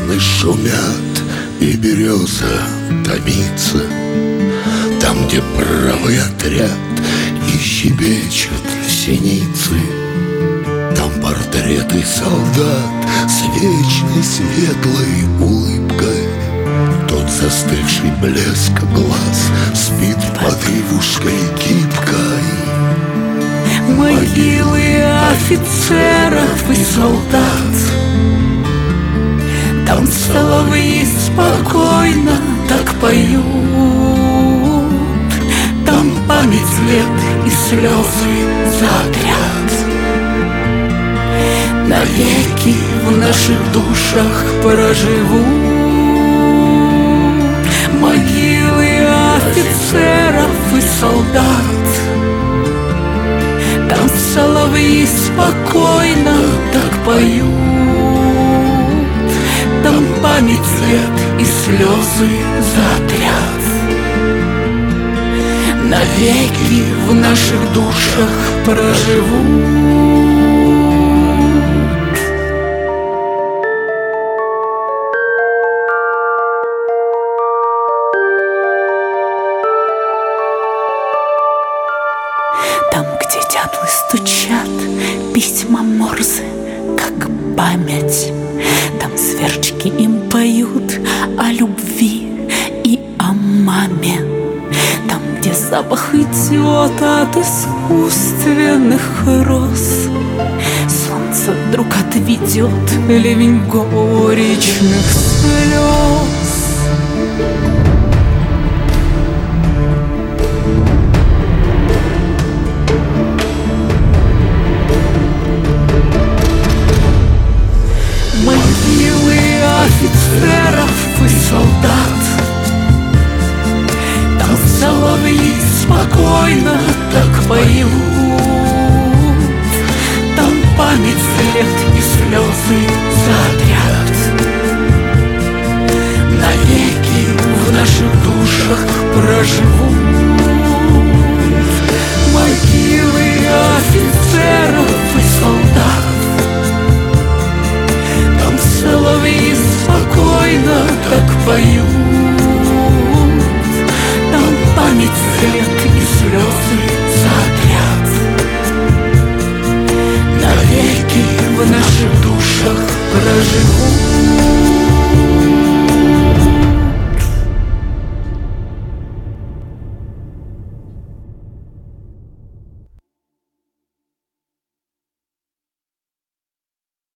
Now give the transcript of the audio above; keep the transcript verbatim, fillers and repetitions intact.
Сосны шумят и береза томится. Там, где правый отряд и щебечут синицы, там портреты солдат с вечной светлой улыбкой. Тот застывший блеск глаз спит под ивушкой гибкой. Могилы офицеров и солдат, там соловьи спокойно так поют. Там память лет и слезы заотряд. Навеки в наших душах проживут могилы офицеров и солдат. Там соловьи спокойно так поют. Там память лет и слезы заотряд. Навеки в наших душах проживут. Там, где дятлы стучат, письма Морзе, как память. Там сверчки им поют о любви и о маме. Там, где запах идет от искусственных роз, солнце вдруг отведет ливень горечных слез. Могилы офицеров и солдат, там соловьи спокойно так поют. Там память, след и слезы заотряд. Навеки в наших душах проживут